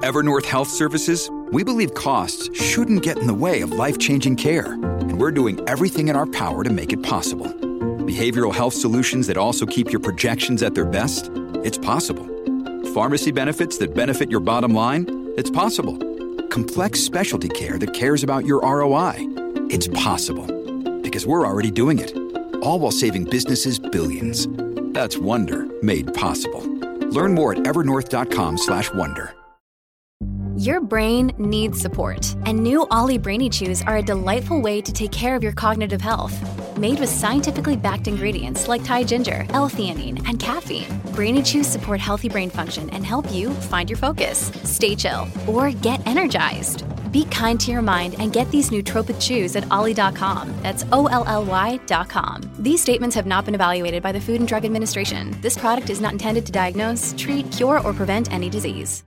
At Evernorth Health Services, we believe costs shouldn't get in the way of life-changing care, and we're doing everything in our power to make it possible. Behavioral health solutions that also keep your projections at their best? It's possible. Pharmacy benefits that benefit your bottom line? It's possible. Complex specialty care that cares about your ROI? It's possible. Because we're already doing it. All while saving businesses billions. That's Wonder made possible. Learn more at evernorth.com/wonder. Your brain needs support, and new Ollie Brainy Chews are a delightful way to take care of your cognitive health. Made with scientifically backed ingredients like Thai ginger, L-theanine, and caffeine, Brainy Chews support healthy brain function and help you find your focus, stay chill, or get energized. Be kind to your mind and get these nootropic chews at ollie.com. That's OLLY.com. These statements have not been evaluated by the Food and Drug Administration. This product is not intended to diagnose, treat, cure, or prevent any disease.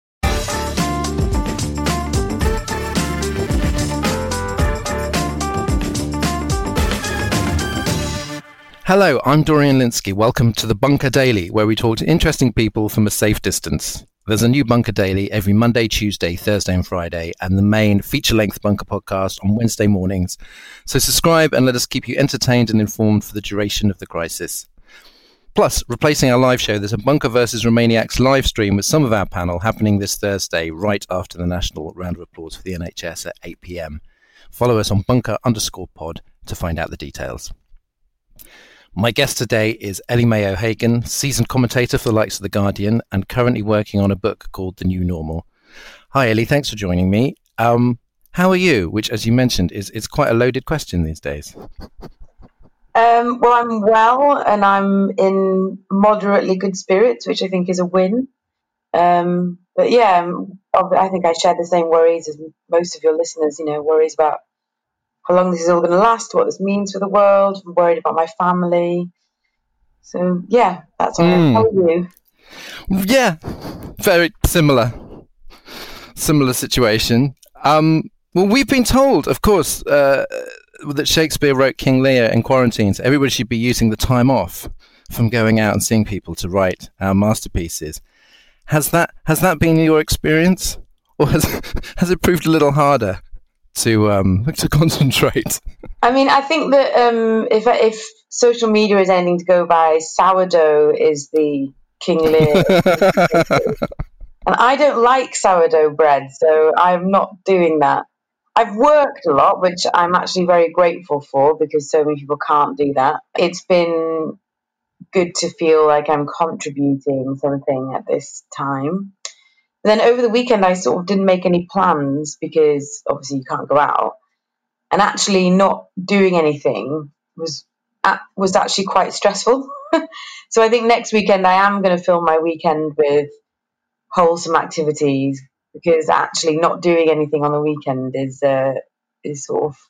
Hello, I'm Dorian Linsky. Welcome to the Bunker Daily, where we talk to interesting people from a safe distance. There's a new Bunker Daily every Monday, Tuesday, Thursday and Friday, and the main feature-length Bunker podcast on Wednesday mornings. So subscribe and let us keep you entertained and informed for the duration of the crisis. Plus, replacing our live show, there's a Bunker vs. Romaniacs live stream with some of our panel happening this Thursday, right after the national round of applause for the NHS at 8 p.m. Follow us on bunker_pod to find out the details. My guest today is Ellie Mae O'Hagan, seasoned commentator for the likes of The Guardian and currently working on a book called The New Normal. Hi, Ellie. Thanks for joining me. How are you? Which, as you mentioned, is quite a loaded question these days. Well, I'm well and I'm in moderately good spirits, which I think is a win. But yeah, I think I share the same worries as most of your listeners, worries about how long this is all going to last, what this means for the world. I'm worried about my family. So, yeah, that's all. How are you? Yeah, very similar situation. Well, we've been told, of course, that Shakespeare wrote King Lear in quarantine, so everybody should be using the time off from going out and seeing people to write our masterpieces. Has that been your experience, or has it proved a little harder to concentrate? I mean, I think that if social media is anything to go by, sourdough is the King Lear. And I don't like sourdough bread, so I'm not doing that. I've worked a lot, which I'm actually very grateful for because so many people can't do that. It's been good to feel like I'm contributing something at this time. Then over the weekend, I sort of didn't make any plans because obviously you can't go out. And actually not doing anything was actually quite stressful. So I think next weekend I am going to fill my weekend with wholesome activities because actually not doing anything on the weekend is sort of,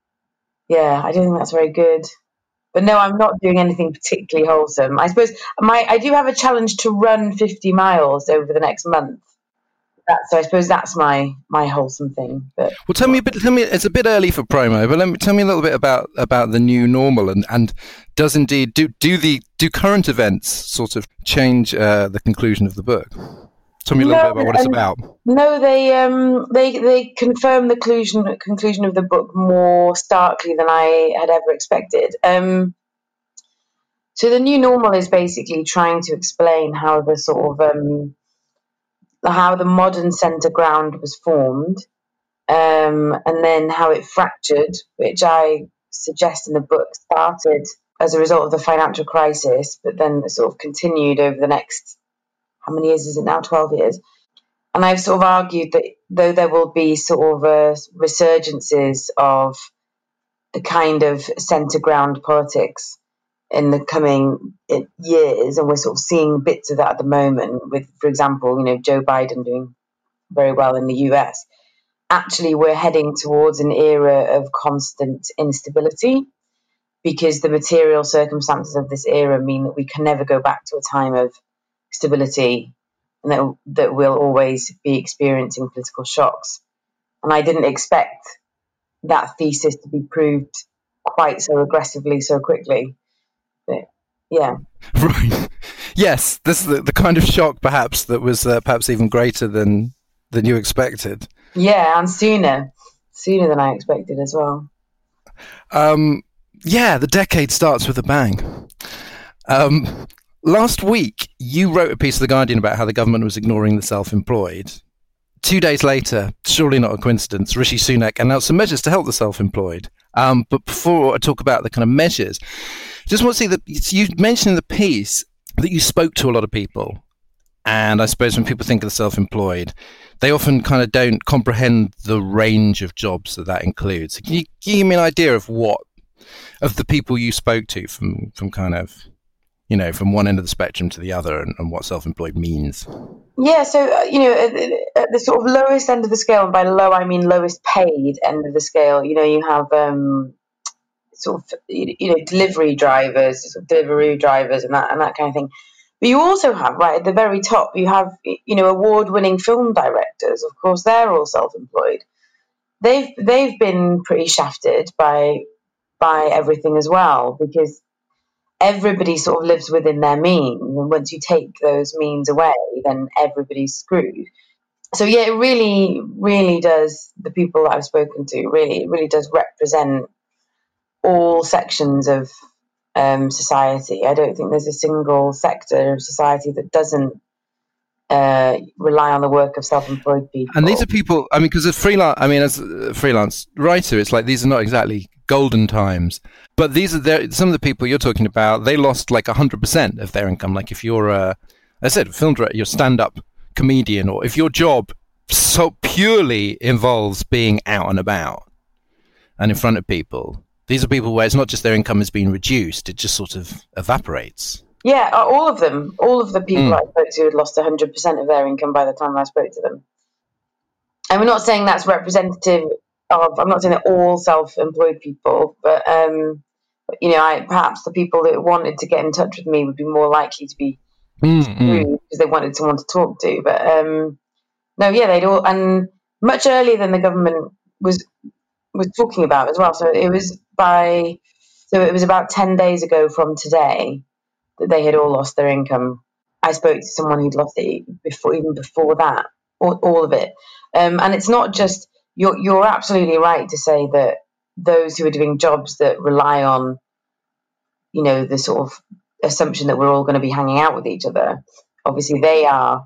I don't think that's very good. But no, I'm not doing anything particularly wholesome. I suppose I do have a challenge to run 50 miles over the next month. So I suppose that's my wholesome thing. But well, tell me. It's a bit early for promo, but tell me a little bit about the new normal and does indeed do current events sort of change the conclusion of the book? Tell me a little bit about what it's about. No, they confirm the conclusion of the book more starkly than I had ever expected. So the new normal is basically trying to explain how the sort of how the modern centre ground was formed, and then how it fractured, which I suggest in the book started as a result of the financial crisis, but then sort of continued over the next, how many years is it now? 12 years. And I've sort of argued that though there will be sort of resurgences of a kind of centre ground politics in the coming years, and we're sort of seeing bits of that at the moment with, for example, Joe Biden doing very well in the US. Actually, we're heading towards an era of constant instability because the material circumstances of this era mean that we can never go back to a time of stability and that we'll always be experiencing political shocks. And I didn't expect that thesis to be proved quite so aggressively so quickly. But, yeah. Right. Yes, this is the kind of shock perhaps that was perhaps even greater than than you expected. Yeah, and sooner than I expected as well. Yeah, the decade starts with a bang. Last week, you wrote a piece of The Guardian about how the government was ignoring the self-employed. 2 days later, surely not a coincidence, Rishi Sunak announced some measures to help the self-employed. But before I talk about the kind of measures, just want to see that you mentioned in the piece that you spoke to a lot of people. And I suppose when people think of the self-employed, they often kind of don't comprehend the range of jobs that includes. Can you give me an idea of the people you spoke to from kind of, from one end of the spectrum to the other, and what self-employed means? Yeah, so, at the sort of lowest end of the scale, and by low, I mean lowest paid end of the scale, you have sort of, delivery drivers, and that kind of thing. But you also have, right at the very top, you have, award-winning film directors. Of course, they're all self-employed. They've been pretty shafted by everything as well, because everybody sort of lives within their means, and once you take those means away, then everybody's screwed. So yeah, it really, really does. The people that I've spoken to really does represent all sections of society. I don't think there's a single sector of society that doesn't rely on the work of self-employed people. And these are people, because as a freelance writer, it's like these are not exactly golden times, but these are some of the people you're talking about. They lost like 100% of their income. Like if you're a film director, you're a stand-up comedian, or if your job so purely involves being out and about and in front of people, these are people where it's not just their income is being reduced, it just sort of evaporates. Yeah, all of them. All of the people I spoke to had lost 100% of their income by the time I spoke to them. And we're not saying that's representative of, I'm not saying that all self-employed people, but, perhaps the people that wanted to get in touch with me would be more likely to be screwed because they wanted someone to talk to. But, they'd all, and much earlier than the government was talking about as well. So it was about 10 days ago from today that they had all lost their income. I spoke to someone who'd lost it before that, all of it. And it's not just, you're absolutely right to say that those who are doing jobs that rely on, the sort of assumption that we're all going to be hanging out with each other, obviously they are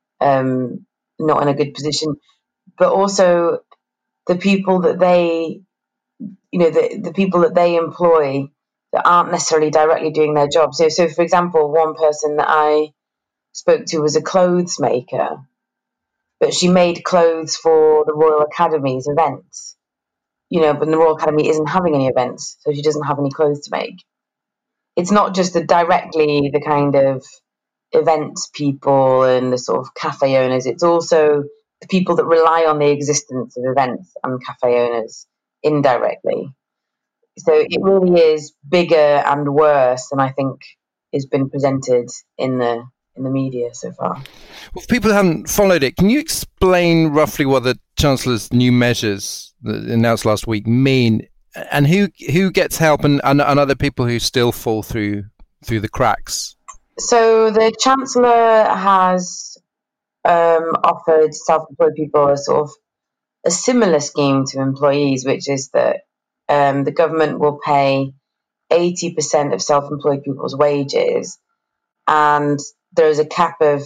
not in a good position. But also the people that they, the people that they employ that aren't necessarily directly doing their job. So for example, one person that I spoke to was a clothes maker, but she made clothes for the Royal Academy's events, but the Royal Academy isn't having any events, so she doesn't have any clothes to make. It's not just directly the kind of events people and the sort of cafe owners, it's also the people that rely on the existence of events and cafe owners indirectly. So it really is bigger and worse than I think has been presented in the media so far. Well, for people who haven't followed it, can you explain roughly what the Chancellor's new measures that announced last week mean, and who gets help and other people who still fall through the cracks? So the Chancellor has offered self-employed people a similar scheme to employees, which is that the government will pay 80% of self-employed people's wages, and there's a cap of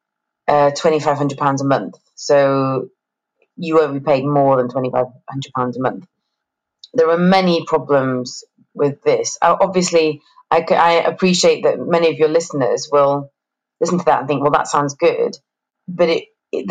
£2,500 a month. So you won't be paid more than £2,500 a month. There are many problems with this. Obviously, I appreciate that many of your listeners will listen to that and think, well, that sounds good. But it isn't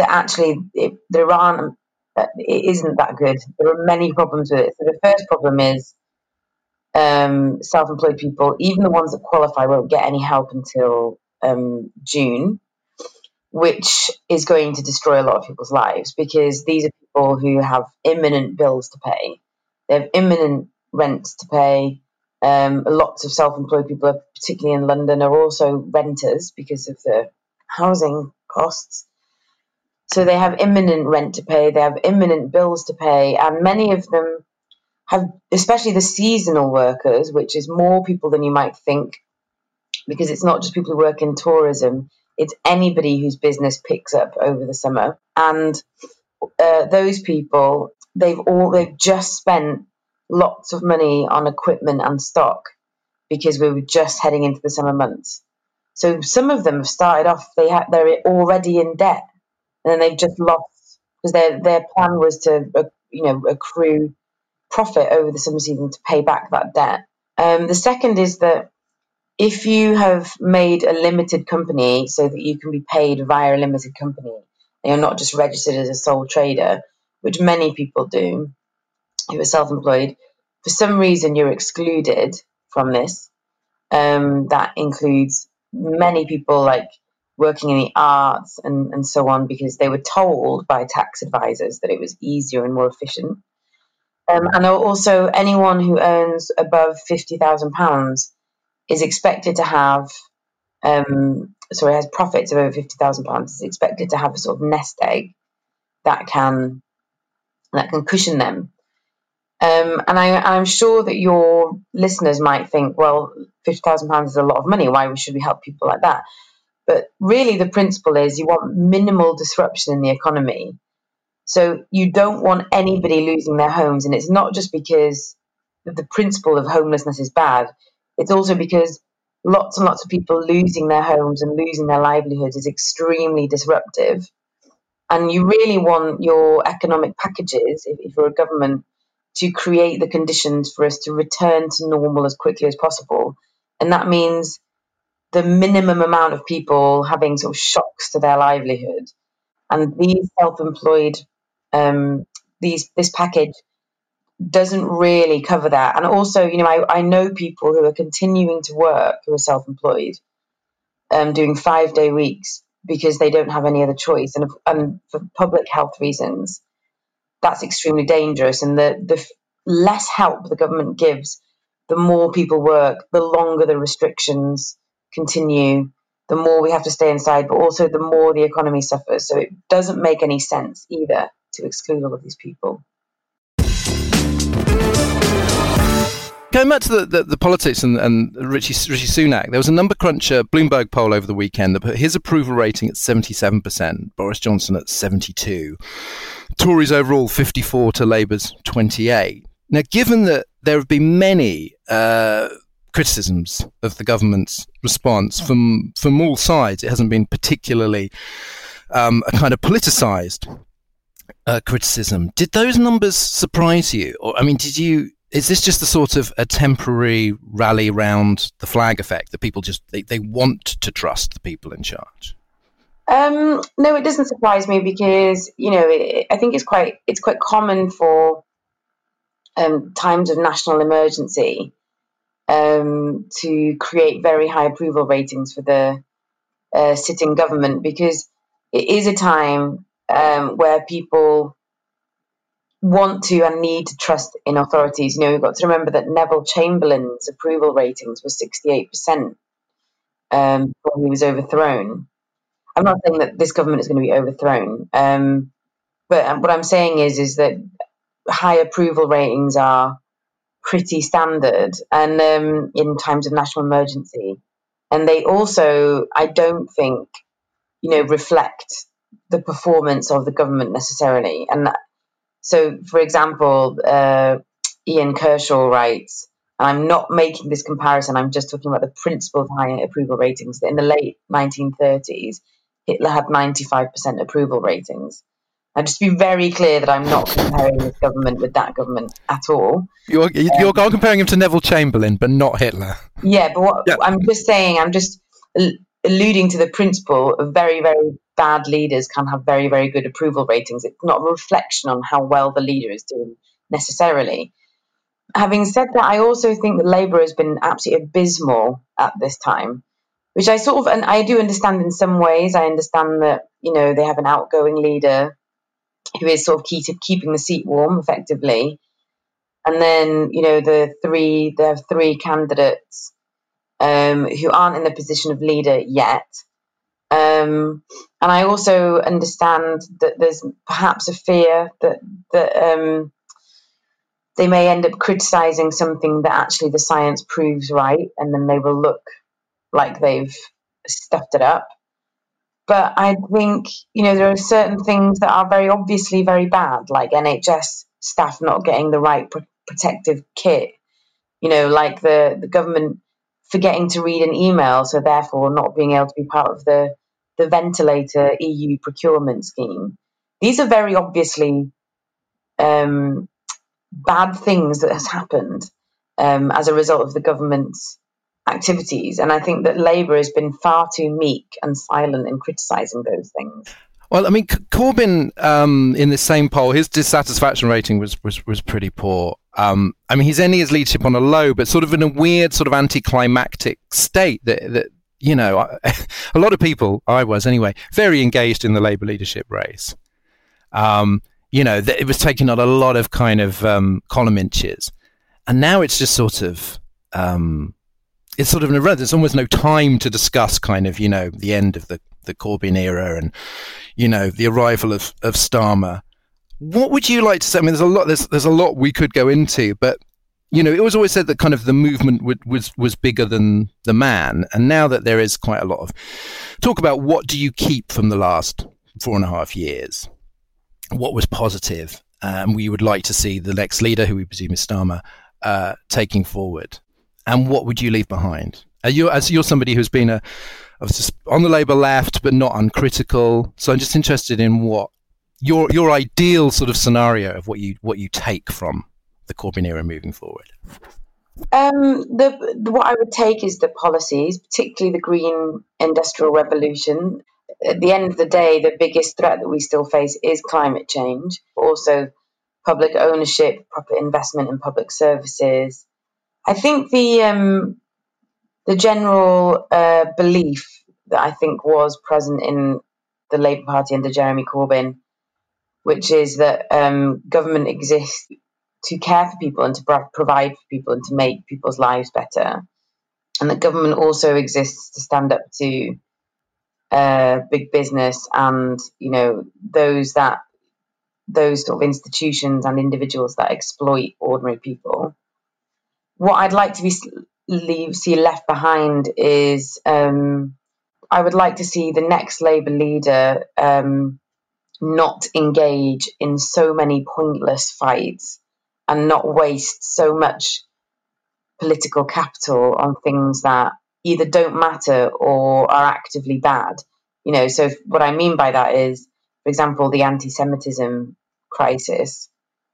that good. There are many problems with it. So the first problem is self-employed people, even the ones that qualify, won't get any help until June, which is going to destroy a lot of people's lives, because these are people who have imminent bills to pay. They have imminent rents to pay. Lots of self-employed people, particularly in London, are also renters because of the housing costs. So they have imminent rent to pay, they have imminent bills to pay, and many of them have, especially the seasonal workers, which is more people than you might think, because it's not just people who work in tourism, It's anybody whose business picks up over the summer. And those people, they've just spent lots of money on equipment and stock because we were just heading into the summer months. So some of them have started off, they're already in debt, and then they've just lost because their plan was to accrue profit over the summer season to pay back that debt. The second is that if you have made a limited company so that you can be paid via a limited company, and you're not just registered as a sole trader, which many people do, who are self-employed, for some reason you're excluded from this. That includes many people like working in the arts and so on, because they were told by tax advisors that it was easier and more efficient. And also anyone who earns above £50,000 is expected to have, has profits of over £50,000, is expected to have a sort of nest egg that can cushion them. And I'm sure that your listeners might think, well, £50,000 is a lot of money. Why should we help people like that? But really the principle is you want minimal disruption in the economy. So you don't want anybody losing their homes. And it's not just because the principle of homelessness is bad. It's also because lots and lots of people losing their homes and losing their livelihoods is extremely disruptive. And you really want your economic packages, if you're a government, to create the conditions for us to return to normal as quickly as possible. And that means the minimum amount of people having sort of shocks to their livelihood. And these self-employed, this package doesn't really cover that. And also, I know people who are continuing to work who are self-employed, doing 5-day weeks because they don't have any other choice. And for public health reasons, that's extremely dangerous. And the less help the government gives, the more people work, the longer the restrictions continue, the more we have to stay inside, but also the more the economy suffers. So it doesn't make any sense either to exclude all of these people. Going back to the politics and Rishi Sunak, there was a number cruncher Bloomberg poll over the weekend that put his approval rating at 77%, Boris Johnson at 72%, Tories overall 54% to Labour's 28%. Now, given that there have been many criticisms of the government's response from all sides, it hasn't been particularly a kind of politicised criticism. Did those numbers surprise you? Or, I mean, is this just a sort of a temporary rally around the flag effect that people just they want to trust the people in charge? No, it doesn't surprise me because I think it's quite common for times of national emergency to create very high approval ratings for the sitting government, because it is a time where people want to and need to trust in authorities. We've got to remember that Neville Chamberlain's approval ratings were 68% when he was overthrown. I'm not saying that this government is going to be overthrown, but what I'm saying is that high approval ratings are pretty standard and in times of national emergency. And they also, I don't think, reflect the performance of the government necessarily. And so, for example, Ian Kershaw writes, and I'm not making this comparison, I'm just talking about the principle of high approval ratings, that in the late 1930s, Hitler had 95% approval ratings. And just to be very clear that I'm not comparing this government with that government at all. You're comparing him to Neville Chamberlain, but not Hitler. Yeah, but I'm just saying, I'm just alluding to the principle of very, very bad leaders can have very, very good approval ratings. It's not a reflection on how well the leader is doing necessarily. Having said that, I also think that Labour has been absolutely abysmal at this time, which and I do understand in some ways. I understand that, they have an outgoing leader who is sort of key to keeping the seat warm effectively. And then, they have three candidates who aren't in the position of leader yet. And I also understand that there's perhaps a fear that they may end up criticising something that actually the science proves right, and then they will look like they've stuffed it up. But I think, there are certain things that are very obviously very bad, like NHS staff not getting the right protective kit, like the government forgetting to read an email, so therefore not being able to be part of the ventilator EU procurement scheme. These are very obviously bad things that has happened as a result of the government's activities. And I think that Labour has been far too meek and silent in criticising those things. Well, I mean, Corbyn, in the same poll, his dissatisfaction rating was pretty poor. I mean, he's ending his leadership on a low, but sort of in a weird sort of anticlimactic state that a lot of people, I was anyway, very engaged in the Labour leadership race. It was taking on a lot of kind of column inches. And now it's just sort of, it's sort of there's almost no time to discuss kind of, the end of the Corbyn era and, the arrival of Starmer. What would you like to say? I mean, there's a lot we could go into, but, it was always said that kind of the movement was bigger than the man. And now that there is quite a lot of talk about what do you keep from the last 4.5 years, what was positive, we would like to see the next leader, who we presume is Starmer, taking forward. And what would you leave behind? As you're somebody who's been on the Labour left, but not uncritical. So I'm just interested in what your ideal sort of scenario of what you take from the Corbyn era moving forward. What I would take is the policies, particularly the green industrial revolution. At the end of the day, the biggest threat that we still face is climate change, but also public ownership, proper investment in public services. I think the general belief that I think was present in the Labour Party under Jeremy Corbyn, which is that government exists to care for people and to provide for people and to make people's lives better, and that government also exists to stand up to big business and those sort of institutions and individuals that exploit ordinary people. What I'd like to see left behind is I would like to see the next Labour leader not engage in so many pointless fights and not waste so much political capital on things that either don't matter or are actively bad. So what I mean by that is, for example, the anti-Semitism crisis.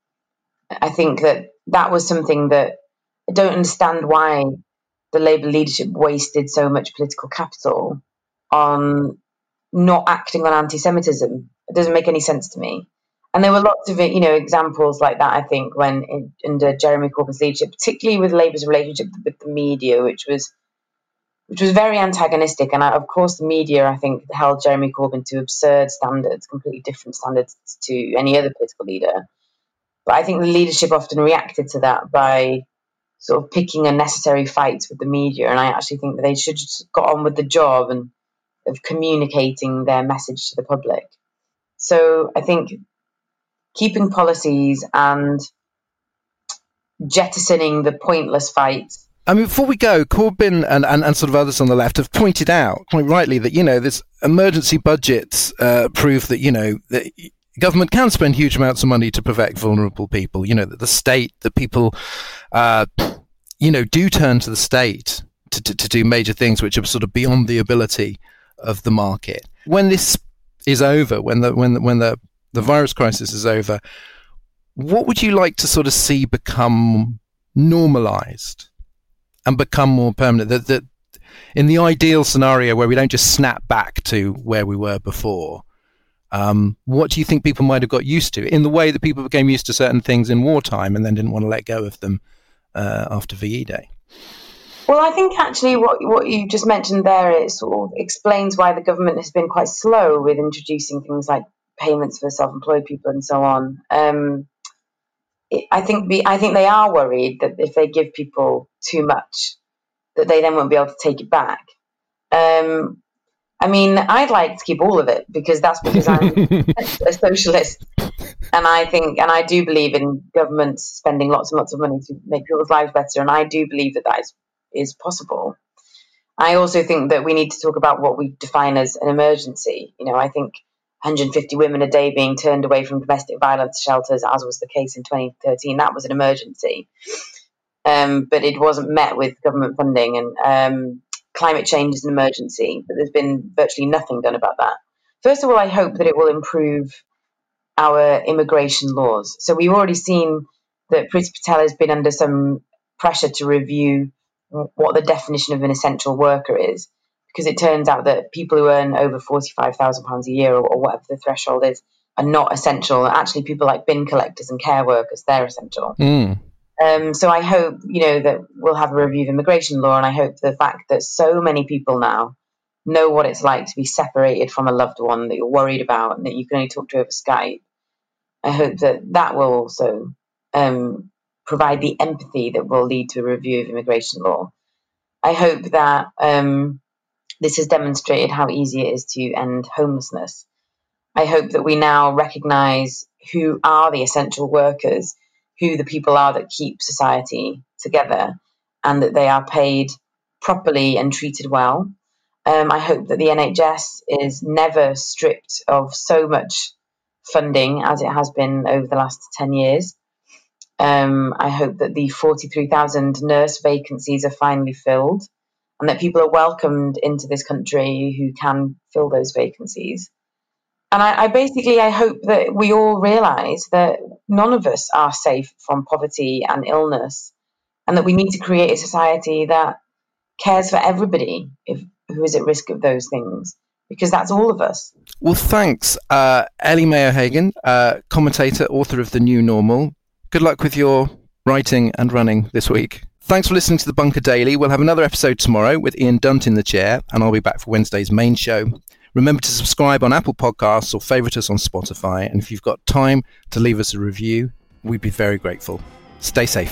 I think that was something that I don't understand why the Labour leadership wasted so much political capital on not acting on anti-Semitism. It doesn't make any sense to me. And there were lots of examples like that, I think, when under Jeremy Corbyn's leadership, particularly with Labour's relationship with the media, which was very antagonistic. And of course, the media, I think, held Jeremy Corbyn to absurd standards, completely different standards to any other political leader. But I think the leadership often reacted to that by sort of picking unnecessary fights with the media. And I actually think that they should just got on with the job and of communicating their message to the public. So I think keeping policies and jettisoning the pointless fights. I mean, before we go, Corbyn and sort of others on the left have pointed out quite rightly that, this emergency budgets prove that, that government can spend huge amounts of money to protect vulnerable people, that the state, that people, do turn to the state to do major things which are sort of beyond the ability of the market. When this is over, when the virus crisis is over, what would you like to sort of see become normalized and become more permanent? That in the ideal scenario where we don't just snap back to where we were before, what do you think people might have got used to in the way that people became used to certain things in wartime and then didn't want to let go of them after VE Day? Well, I think actually what you just mentioned there, it sort of explains why the government has been quite slow with introducing things like payments for self-employed people and so on. I think they are worried that if they give people too much, that they then won't be able to take it back. I mean, I'd like to keep all of it because I'm a socialist, and I do believe in government spending lots and lots of money to make people's lives better, and I do believe that is possible. I also think that we need to talk about what we define as an emergency. I think 150 women a day being turned away from domestic violence shelters, as was the case in 2013, that was an emergency. But it wasn't met with government funding, and climate change is an emergency, but there's been virtually nothing done about that. First of all, I hope that it will improve our immigration laws. So we've already seen that Priti Patel has been under some pressure to review what the definition of an essential worker is, because it turns out that people who earn over £45,000 a year or whatever the threshold is are not essential. Actually, people like bin collectors and care workers, they're essential. So I hope, that we'll have a review of immigration law, and I hope the fact that so many people now know what it's like to be separated from a loved one that you're worried about and that you can only talk to over Skype, I hope that will also provide the empathy that will lead to a review of immigration law. I hope that this has demonstrated how easy it is to end homelessness. I hope that we now recognise who are the essential workers, who the people are that keep society together, and that they are paid properly and treated well. I hope that the NHS is never stripped of so much funding as it has been over the last 10 years. I hope that the 43,000 nurse vacancies are finally filled, and that people are welcomed into this country who can fill those vacancies. And I hope that we all realise that none of us are safe from poverty and illness, and that we need to create a society that cares for everybody who is at risk of those things, because that's all of us. Well, thanks, Ellie Mayo-Hagan, commentator, author of The New Normal. Good luck with your writing and running this week. Thanks for listening to The Bunker Daily. We'll have another episode tomorrow with Ian Dunt in the chair, and I'll be back for Wednesday's main show. Remember to subscribe on Apple Podcasts or favourite us on Spotify. And if you've got time to leave us a review, we'd be very grateful. Stay safe.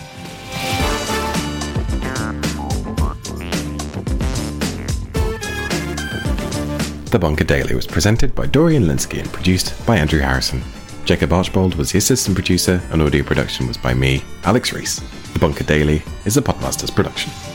The Bunker Daily was presented by Dorian Lynskey and produced by Andrew Harrison. Jacob Archbold was the assistant producer, and audio production was by me, Alex Rees. The Bunker Daily is a Podmasters production.